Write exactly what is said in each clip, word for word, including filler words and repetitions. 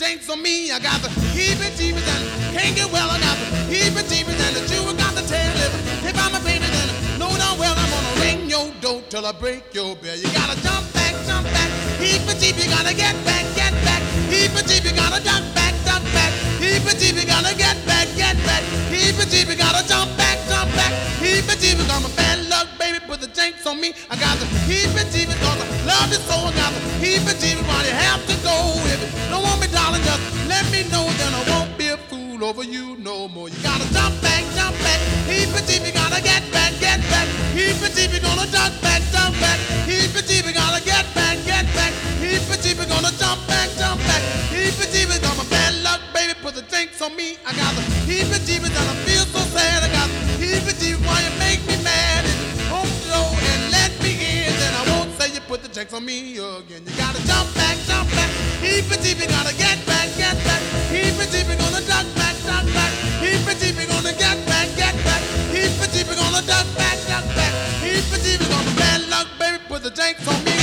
jinx on me. I got the heebie-jeebies and can't get well. I got the heebie-jeebies and the Jew got the tail lip. If I'm a baby, then know darn well I'm gonna ring your door till I break your bell. You gotta jump back, jump back. Heebie-jeebie, you gotta get back, get back. Heebie-jeebie, gotta duck back, duck back. Heebie-jeebie, gotta get back, get back. Heebie-jeebie, gotta jump back, jump back. Heebie-jeebie, I'm a bad luck, baby, put the jinx on me. I got the heebie-jeebie, cause I love you so. I got the heebie-jeebie, why you have to go. If you don't want me, darling, just let me know, then I won't be a fool over you no more. You gotta jump back, jump back. Heebie-jeebie, gotta get back, get back. Heebie-jeebie, gonna duck back, jump back. Heebie-jeebie, gotta get back, get back. Heebie-jeebie, gonna jump back, jump back. Heebie-jeebie, I'm a bad luck, baby, put the jinx on me. I got the heebie-jeebie, and I feel so sad. I got the heebie-jeebie, why you make me mad? If you home the door and let me in, then I won't say you put the jinx on me again. You gotta jump back, jump back. Heebie-jeebie, gotta get back, get back. Heebie-jeebie, gonna duck back, duck back. Heebie-jeebie, gonna get back, get back. Heebie-jeebie, gonna duck back, duck back. Heebie-jeebie, gonna bad luck, baby, put the jinx on me.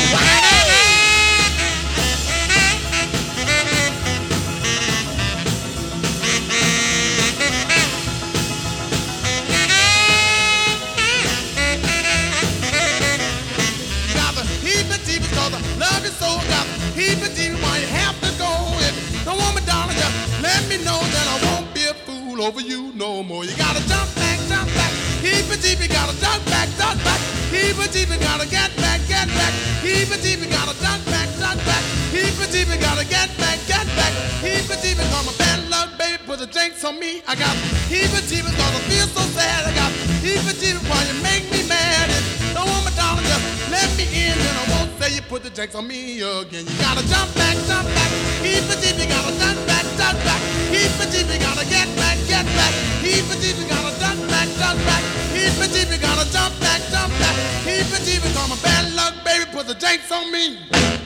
Love you so, got heebie-jeebie, why you have to go? If you don't want me, darling, just let me know, then I won't be a fool over you no more. You gotta jump back, jump back. Heebie-jeebie, gotta duck back, duck back. Heebie-jeebie, gotta get back, get back. Heebie-jeebie, gotta duck back, duck back. Heebie-jeebie, gotta get back, get back. Heebie-jeebie, come a bad luck, baby, put the jinx on me. I got heebie-jeebie, cause I feel so sad. I got heebie-jeebie, why you make me mad? If you don't want me, darling, just let me in, then I won't say you put the jinx on me again. You gotta jump back, jump back. Heebie-jeebie, gotta duck back, duck back. Heebie-jeebie, gotta get back, get back. Heebie-jeebie, gotta duck back, duck back. Heebie-jeebie, gotta jump back, jump back. Heebie-jeebie, come a bad luck, baby, put the jinx on me.